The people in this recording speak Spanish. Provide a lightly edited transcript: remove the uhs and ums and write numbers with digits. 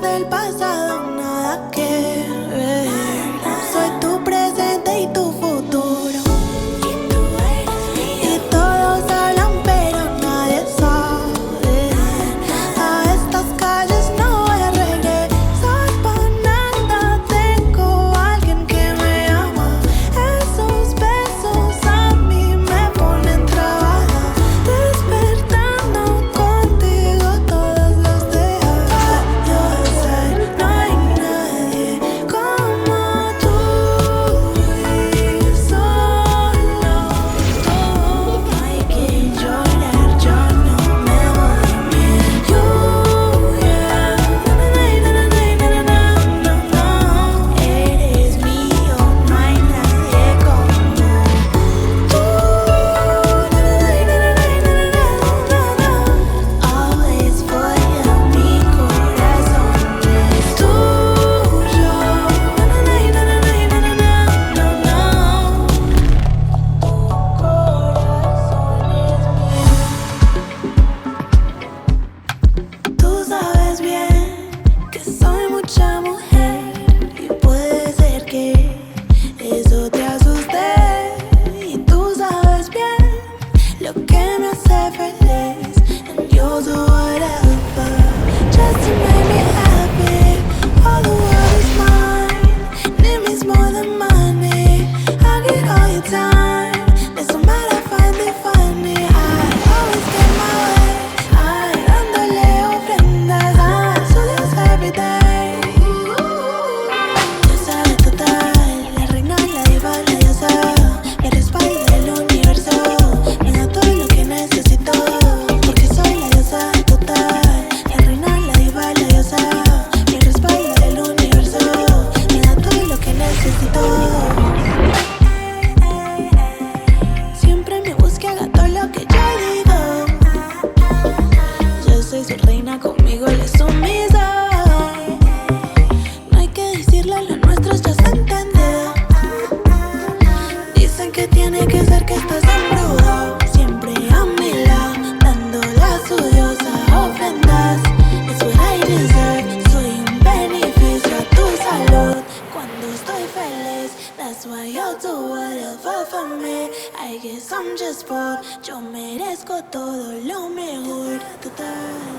del pasado, nada que ver. Soy tu presente y tu futuro. Y todos hablan pero nadie sabe. A estas calles no voy a regresar pa' nada. Tengo a alguien que me ama. Esos besos a mí me ponen trabada. Despertando contigo todos los días. Yo sé, no hay nadie como tú. Y solo tú. No hay que llorar, yo no me voy a mi lluvia. No, eres mío, no hay nadie como tú. Always for you, mi corazón es tuyo. Tú sabes bien que soy mucha mujer y puede ser que eso te asuste. Y tú sabes bien lo que me hace feliz, and you'll do whatever just to make me happy. All the world is mine, need means more than money. I get all your time, doesn't matter if I define me. I always get my way, I dándole ofrendas a su Dios every day. Tú sabes total, la reina, la diva, la diosa, me respalda el universo, me da todo lo que necesito, porque soy la diosa total. La reina, la diva, la diosa, me respalda el universo, me da todo lo que necesito. Siempre me busca, haga todo lo que yo digo. Yo soy su reina, conmigo él es sumisa. No hay que decirle, lo nuestro ya se entendió. Dicen que tiene que ser que estás embrujado. Siempre a mi lado, dándole a su diosa ofrendas. Es what I deserve, soy un beneficio a tu salud. Cuando estoy feliz, that's why you'll do whatever for me. I guess I'm just bored, yo merezco todo lo mejor. Total.